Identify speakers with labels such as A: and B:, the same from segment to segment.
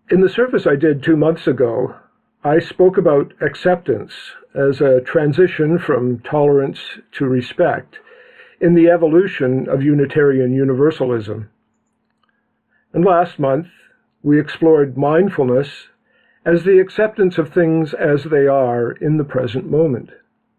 A: In the service I did 2 months ago, I spoke about acceptance as a transition from tolerance to respect in the evolution of Unitarian Universalism. And last month, we explored mindfulness as the acceptance of things as they are in the present moment.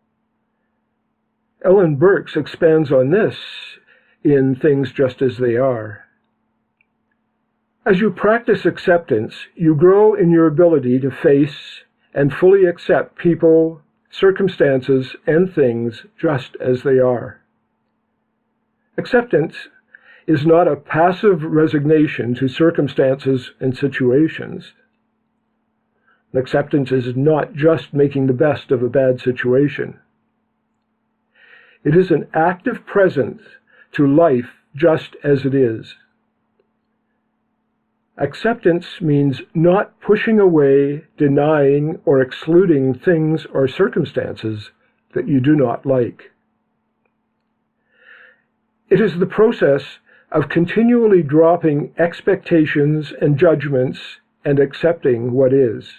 A: Ellen Burks expands on this in Things Just As They Are. As you practice acceptance, you grow in your ability to face and fully accept people, circumstances, and things just as they are. Acceptance is not a passive resignation to circumstances and situations. Acceptance is not just making the best of a bad situation. It is an active presence to life just as it is. Acceptance means not pushing away, denying, or excluding things or circumstances that you do not like. It is the process of continually dropping expectations and judgments and accepting what is.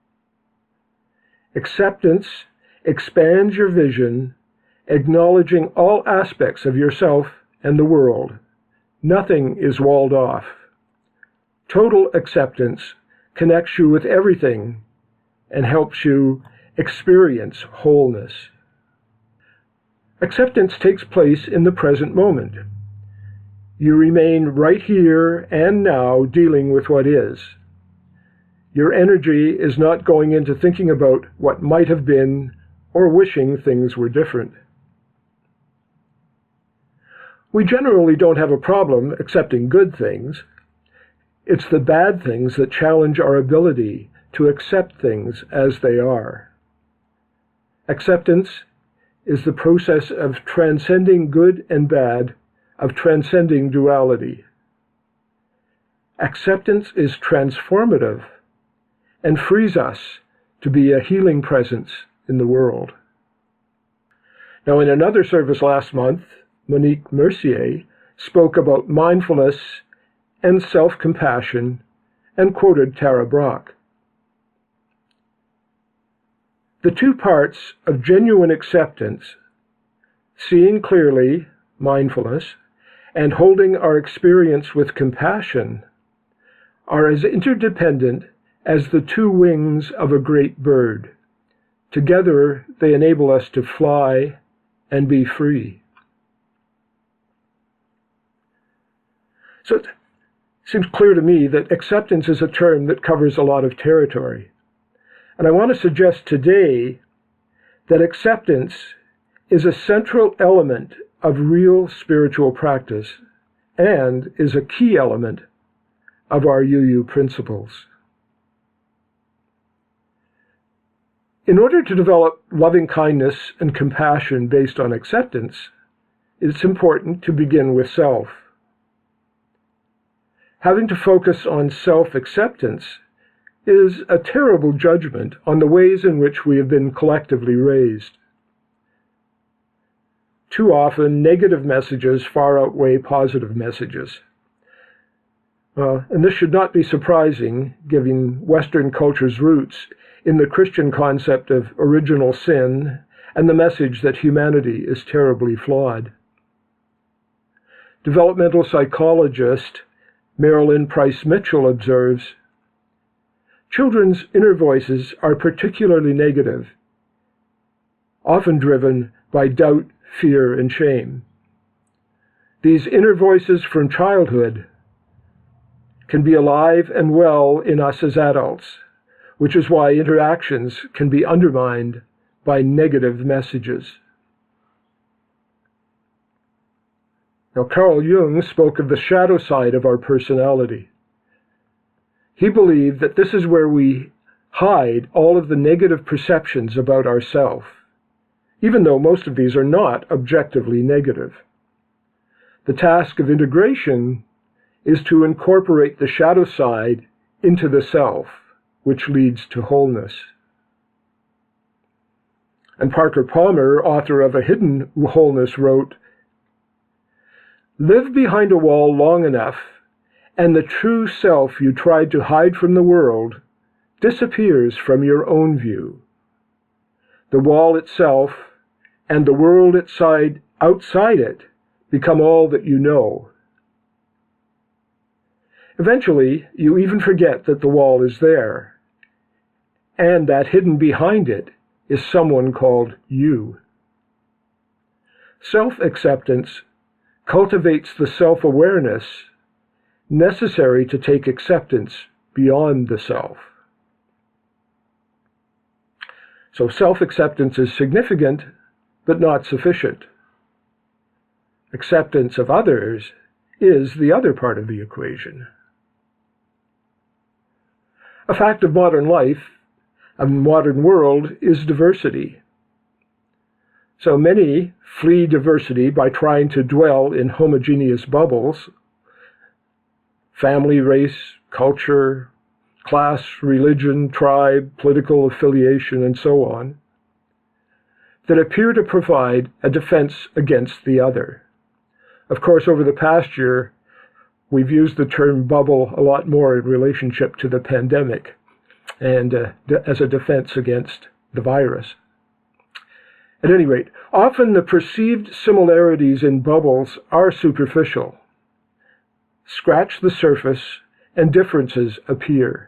A: Acceptance expands your vision, acknowledging all aspects of yourself and the world. Nothing is walled off. Total acceptance connects you with everything and helps you experience wholeness. Acceptance takes place in the present moment. You remain right here and now dealing with what is. Your energy is not going into thinking about what might have been or wishing things were different. We generally don't have a problem accepting good things. It's the bad things that challenge our ability to accept things as they are. Acceptance is the process of transcending good and bad, of transcending duality. Acceptance is transformative and frees us to be a healing presence in the world. Now, in another service last month, Monique Mercier spoke about mindfulness and self-compassion and quoted Tara Brach. The two parts of genuine acceptance, seeing clearly, mindfulness, and holding our experience with compassion, are as interdependent as the two wings of a great bird. Together, they enable us to fly and be free. So it seems clear to me that acceptance is a term that covers a lot of territory. And I want to suggest today that acceptance is a central element of real spiritual practice and is a key element of our UU principles. In order to develop loving kindness and compassion based on acceptance, it's important to begin with self. Having to focus on self-acceptance is a terrible judgment on the ways in which we have been collectively raised. Too often, negative messages far outweigh positive messages. And this should not be surprising, given Western culture's roots in the Christian concept of original sin and the message that humanity is terribly flawed. Developmental psychologist Marilyn Price Mitchell observes, children's inner voices are particularly negative, often driven by doubt, fear, and shame. These inner voices from childhood can be alive and well in us as adults, which is why interactions can be undermined by negative messages. Now, Carl Jung spoke of the shadow side of our personality. He believed that this is where we hide all of the negative perceptions about ourselves, even though most of these are not objectively negative. The task of integration is to incorporate the shadow side into the self, which leads to wholeness. And Parker Palmer, author of A Hidden Wholeness, wrote, live behind a wall long enough, and the true self you tried to hide from the world disappears from your own view. The wall itself and the world outside it become all that you know. Eventually, you even forget that the wall is there, and that hidden behind it is someone called you. Self-acceptance cultivates the self-awareness necessary to take acceptance beyond the self. So self-acceptance is significant, but not sufficient. Acceptance of others is the other part of the equation. A fact of modern life, of the modern world, is diversity. So many flee diversity by trying to dwell in homogeneous bubbles, family, race, culture, class, religion, tribe, political affiliation, and so on, that appear to provide a defense against the other. Of course, over the past year, we've used the term bubble a lot more in relationship to the pandemic and as a defense against the virus. At any rate, often the perceived similarities in bubbles are superficial. Scratch the surface and differences appear.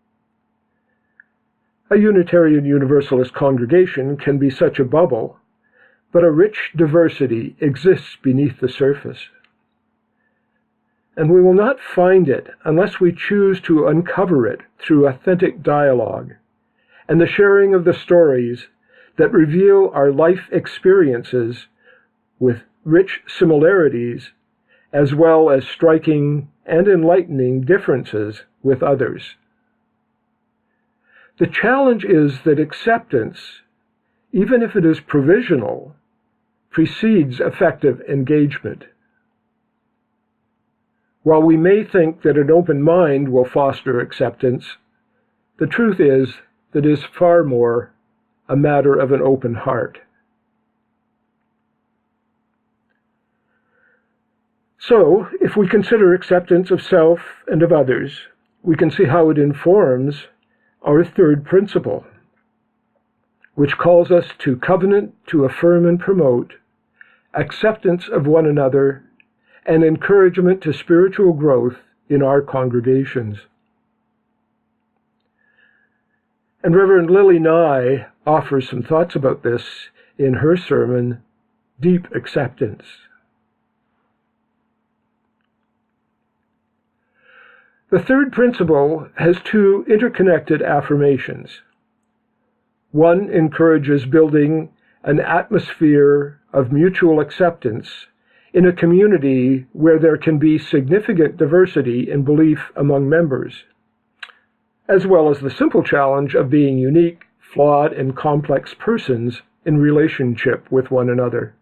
A: A Unitarian Universalist congregation can be such a bubble, but a rich diversity exists beneath the surface. And we will not find it unless we choose to uncover it through authentic dialogue and the sharing of the stories that reveal our life experiences with rich similarities as well as striking and enlightening differences with others. The challenge is that acceptance, even if it is provisional, precedes effective engagement. While we may think that an open mind will foster acceptance, the truth is that it is far more a matter of an open heart. So, if we consider acceptance of self and of others, we can see how it informs our third principle, which calls us to covenant to affirm and promote acceptance of one another and encouragement to spiritual growth in our congregations. And Reverend Lily Nye offers some thoughts about this in her sermon, Deep Acceptance. The third principle has two interconnected affirmations. One encourages building an atmosphere of mutual acceptance in a community where there can be significant diversity in belief among members, as well as the simple challenge of being unique, flawed, and complex persons in relationship with one another.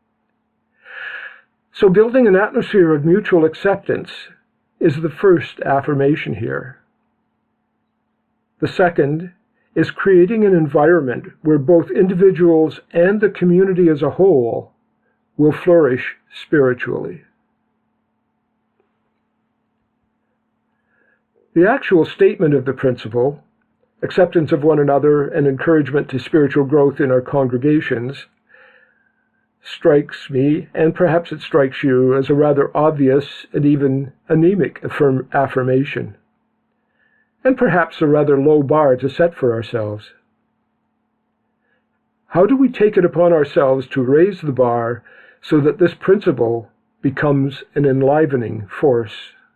A: So building an atmosphere of mutual acceptance is the first affirmation here. The second is creating an environment where both individuals and the community as a whole will flourish spiritually. The actual statement of the principle, acceptance of one another and encouragement to spiritual growth in our congregations, strikes me, and perhaps it strikes you, as a rather obvious and even anemic affirmation, and perhaps a rather low bar to set for ourselves. How do we take it upon ourselves to raise the bar so that this principle becomes an enlivening force?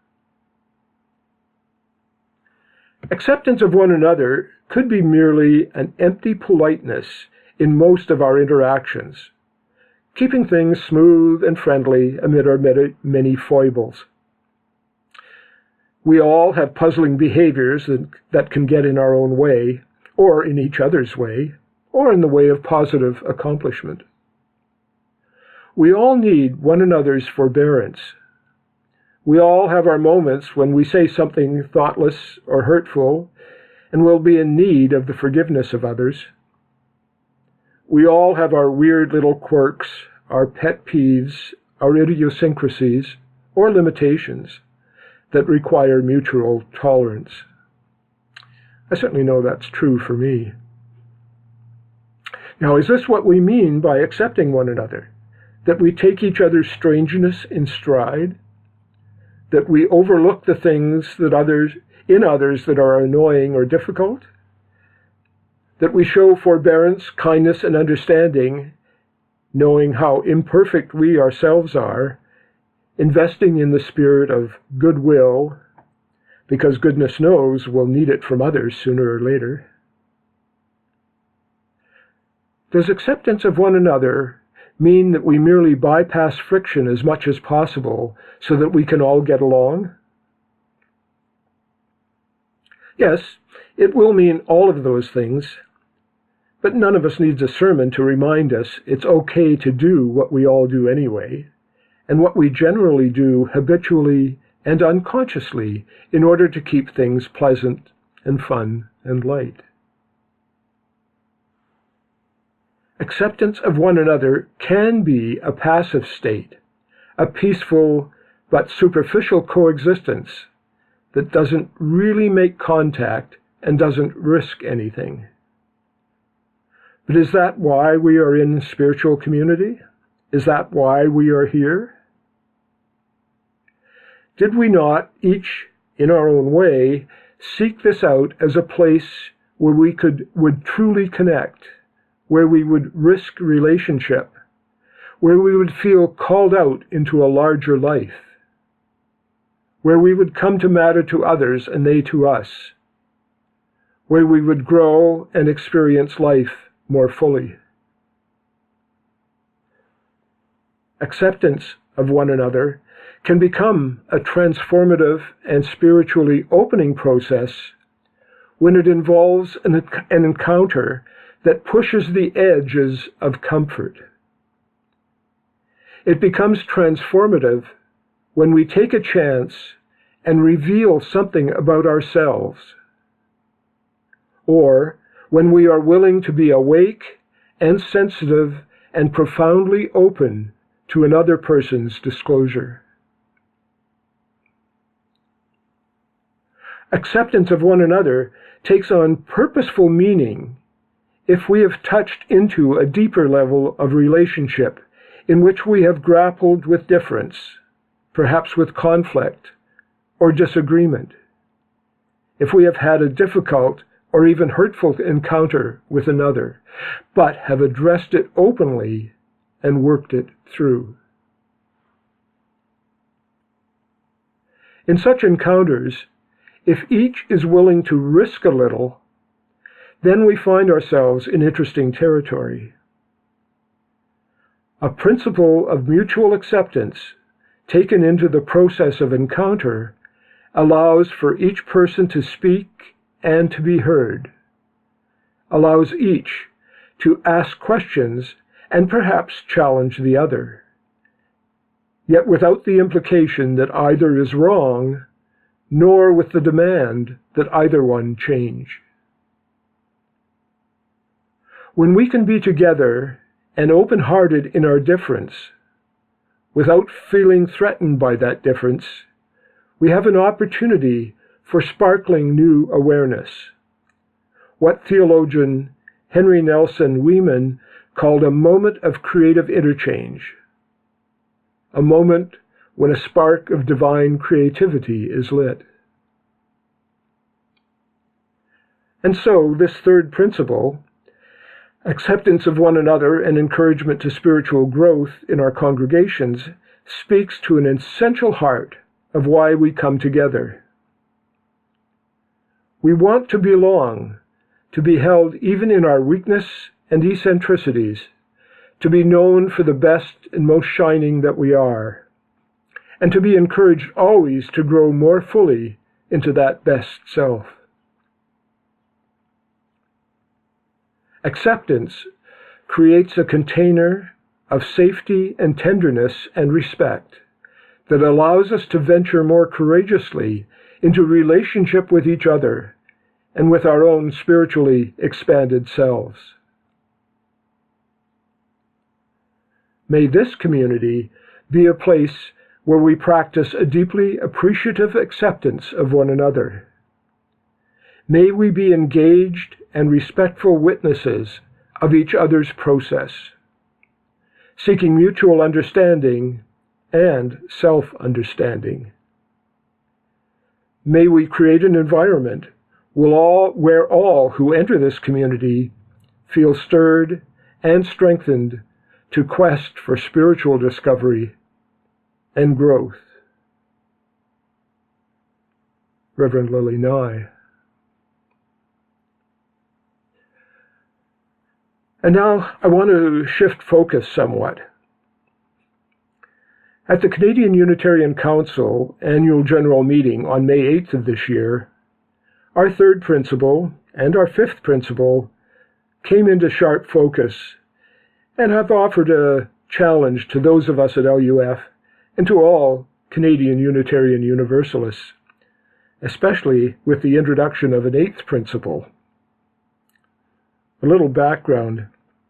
A: Acceptance of one another could be merely an empty politeness in most of our interactions, keeping things smooth and friendly amid our many foibles. We all have puzzling behaviors that can get in our own way, or in each other's way, or in the way of positive accomplishment. We all need one another's forbearance. We all have our moments when we say something thoughtless or hurtful, and will be in need of the forgiveness of others. We all have our weird little quirks, our pet peeves, our idiosyncrasies, or limitations that require mutual tolerance. I certainly know that's true for me. Now, is this what we mean by accepting one another? That we take each other's strangeness in stride? That we overlook the things that in others that are annoying or difficult? That we show forbearance, kindness, and understanding, knowing how imperfect we ourselves are, investing in the spirit of goodwill, because goodness knows we'll need it from others sooner or later. Does acceptance of one another mean that we merely bypass friction as much as possible so that we can all get along? Yes, it will mean all of those things, but none of us needs a sermon to remind us it's okay to do what we all do anyway, and what we generally do habitually and unconsciously in order to keep things pleasant and fun and light. Acceptance of one another can be a passive state, a peaceful but superficial coexistence that doesn't really make contact and doesn't risk anything. But is that why we are in spiritual community? Is that why we are here? Did we not, each in our own way, seek this out as a place where we would truly connect, where we would risk relationship, where we would feel called out into a larger life, where we would come to matter to others and they to us, where we would grow and experience life more fully? Acceptance of one another can become a transformative and spiritually opening process when it involves an encounter that pushes the edges of comfort. It becomes transformative when we take a chance and reveal something about ourselves, or when we are willing to be awake and sensitive and profoundly open to another person's disclosure. Acceptance of one another takes on purposeful meaning if we have touched into a deeper level of relationship in which we have grappled with difference, perhaps with conflict or disagreement, if we have had a difficult or even hurtful encounter with another, but have addressed it openly and worked it through. In such encounters, if each is willing to risk a little, then we find ourselves in interesting territory. A principle of mutual acceptance, taken into the process of encounter, allows for each person to speak and to be heard, allows each to ask questions and perhaps challenge the other, yet without the implication that either is wrong, nor with the demand that either one change. When we can be together and open-hearted in our difference, without feeling threatened by that difference, we have an opportunity for sparkling new awareness. What theologian Henry Nelson Weeman called a moment of creative interchange, a moment when a spark of divine creativity is lit. And so, this third principle, acceptance of one another and encouragement to spiritual growth in our congregations, speaks to an essential heart of why we come together. We want to belong, to be held even in our weakness and eccentricities, to be known for the best and most shining that we are, and to be encouraged always to grow more fully into that best self. Acceptance creates a container of safety and tenderness and respect that allows us to venture more courageously into relationship with each other and with our own spiritually expanded selves. May this community be a place where we practice a deeply appreciative acceptance of one another. May we be engaged and respectful witnesses of each other's process, seeking mutual understanding and self-understanding. May we create an environment where all who enter this community feel stirred and strengthened to quest for spiritual discovery and growth. Reverend Lily Nye. And now I want to shift focus somewhat. At the Canadian Unitarian Council annual general meeting on May 8th of this year, our third principle and our fifth principle came into sharp focus and have offered a challenge to those of us at LUF and to all Canadian Unitarian Universalists, especially with the introduction of an eighth principle. A little background.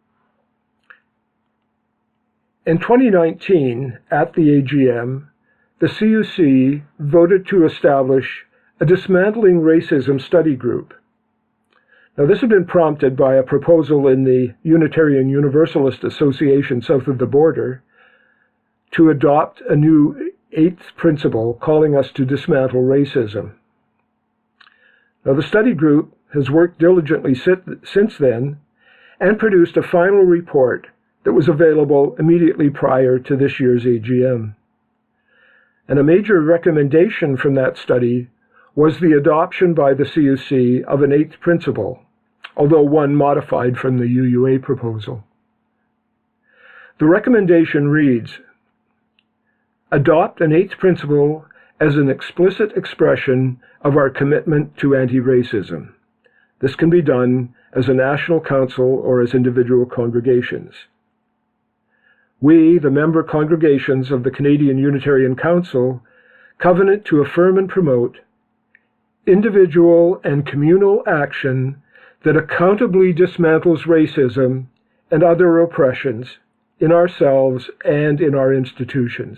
A: In 2019, at the AGM, the CUC voted to establish a Dismantling Racism Study Group. Now, this had been prompted by a proposal in the Unitarian Universalist Association south of the border to adopt a new eighth principle calling us to dismantle racism. Now, the study group has worked diligently since then and produced a final report that was available immediately prior to this year's AGM. And a major recommendation from that study was the adoption by the CUC of an eighth principle, although one modified from the UUA proposal. The recommendation reads, adopt an eighth principle as an explicit expression of our commitment to anti-racism. This can be done as a national council or as individual congregations. We, the member congregations of the Canadian Unitarian Council, covenant to affirm and promote individual and communal action that accountably dismantles racism and other oppressions in ourselves and in our institutions.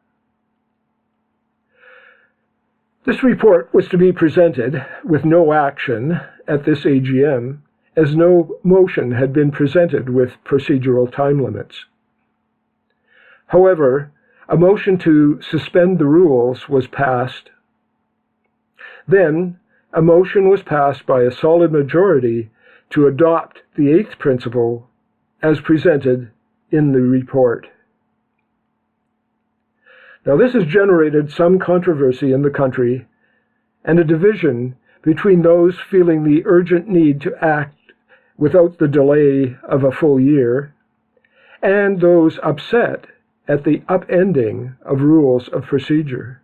A: This report was to be presented with no action at this AGM, as no motion had been presented with procedural time limits. However, a motion to suspend the rules was passed. Then, a motion was passed by a solid majority to adopt the eighth principle as presented in the report. Now, this has generated some controversy in the country and a division between those feeling the urgent need to act without the delay of a full year and those upset at the upending of rules of procedure.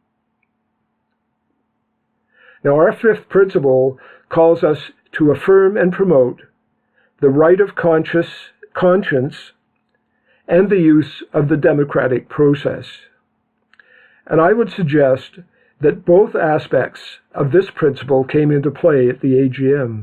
A: Now, our fifth principle calls us to affirm and promote the right of conscience and the use of the democratic process. And I would suggest that both aspects of this principle came into play at the AGM.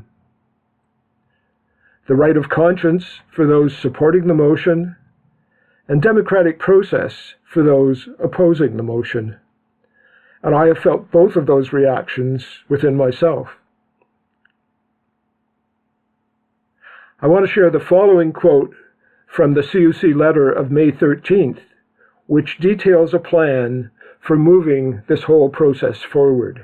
A: The right of conscience for those supporting the motion, and democratic process for those opposing the motion. And I have felt both of those reactions within myself. I want to share the following quote from the CUC letter of May 13th, which details a plan for moving this whole process forward.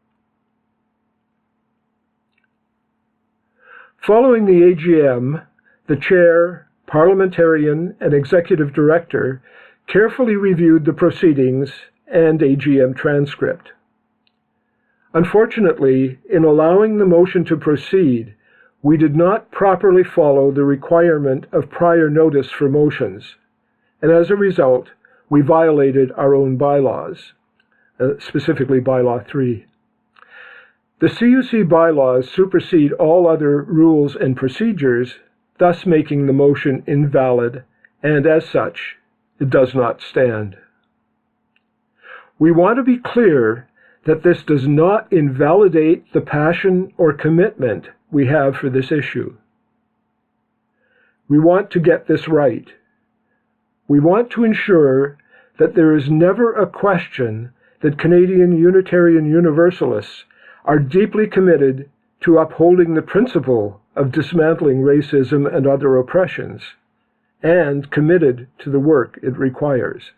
A: Following the AGM, the chair, parliamentarian, and executive director carefully reviewed the proceedings and AGM transcript. Unfortunately, in allowing the motion to proceed, we did not properly follow the requirement of prior notice for motions, and as a result, we violated our own bylaws, specifically Bylaw 3. The CUC bylaws supersede all other rules and procedures, thus making the motion invalid, and as such, it does not stand. We want to be clear that this does not invalidate the passion or commitment we have for this issue. We want to get this right. We want to ensure that there is never a question that Canadian Unitarian Universalists are deeply committed to upholding the principle of dismantling racism and other oppressions, and committed to the work it requires.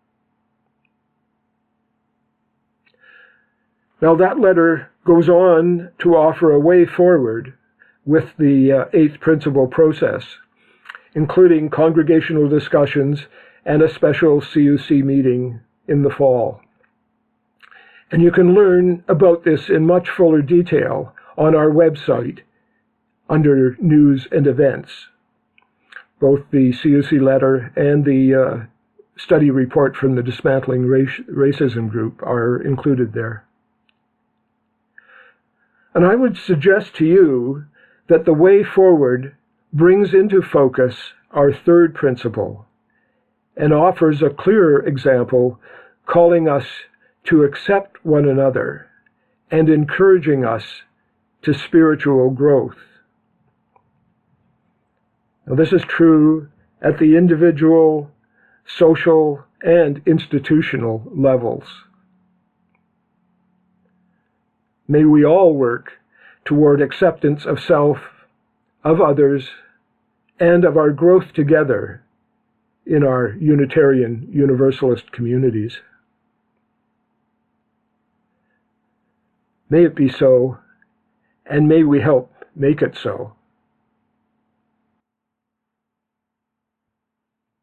A: Now that letter goes on to offer a way forward with the eighth principle process, including congregational discussions and a special CUC meeting in the fall. And you can learn about this in much fuller detail on our website under News and Events. Both the CUC letter and the study report from the Dismantling Racism Group are included there. And I would suggest to you that the way forward brings into focus our third principle and offers a clearer example, calling us to accept one another and encouraging us to spiritual growth. Now, this is true at the individual, social, and institutional levels. May we all work toward acceptance of self, of others, and of our growth together in our Unitarian Universalist communities. May it be so, and may we help make it so.